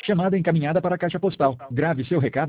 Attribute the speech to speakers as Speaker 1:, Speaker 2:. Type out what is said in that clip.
Speaker 1: Chamada encaminhada para a caixa postal. Grave seu recado.